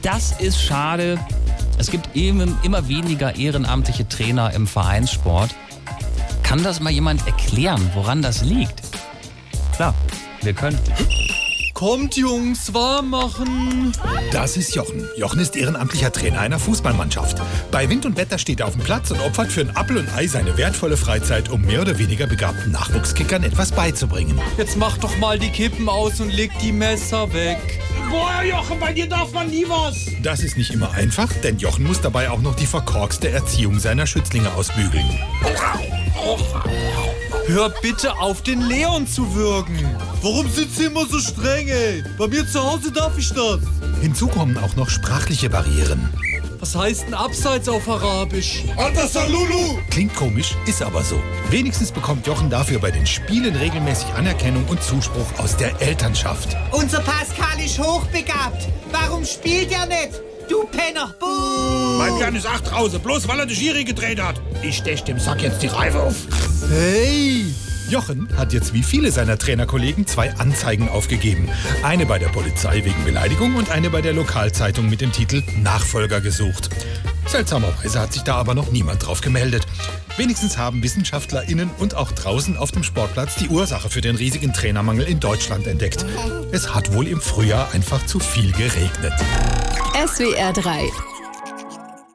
das ist schade. Es gibt eben immer weniger ehrenamtliche Trainer im Vereinssport. Kann das mal jemand erklären, woran das liegt? Klar, wir können. Kommt, Jungs, warm machen. Das ist Jochen. Jochen ist ehrenamtlicher Trainer einer Fußballmannschaft. Bei Wind und Wetter steht er auf dem Platz und opfert für ein Apfel und Ei seine wertvolle Freizeit, um mehr oder weniger begabten Nachwuchskickern etwas beizubringen. Jetzt mach doch mal die Kippen aus und leg die Messer weg. Boah, Jochen, bei dir darf man nie was. Das ist nicht immer einfach, denn Jochen muss dabei auch noch die verkorkste Erziehung seiner Schützlinge ausbügeln. Hör bitte auf, den Leon zu würgen. Warum sind Sie immer so streng, ey? Bei mir zu Hause darf ich das. Hinzu kommen auch noch sprachliche Barrieren. Was heißt denn Abseits auf Arabisch? Salulu. Klingt komisch, ist aber so. Wenigstens bekommt Jochen dafür bei den Spielen regelmäßig Anerkennung und Zuspruch aus der Elternschaft. Unser Pascal ist hochbegabt. Warum spielt er nicht? Du Penner! Buh! Mein Jan ist 8 draußen, bloß weil er die Schiri gedreht hat. Ich stech dem Sack jetzt die Reife auf. Hey! Jochen hat jetzt wie viele seiner Trainerkollegen 2 Anzeigen aufgegeben. Eine bei der Polizei wegen Beleidigung und eine bei der Lokalzeitung mit dem Titel Nachfolger gesucht. Seltsamerweise hat sich da aber noch niemand drauf gemeldet. Wenigstens haben WissenschaftlerInnen und auch draußen auf dem Sportplatz die Ursache für den riesigen Trainermangel in Deutschland entdeckt. Es hat wohl im Frühjahr einfach zu viel geregnet. SWR 3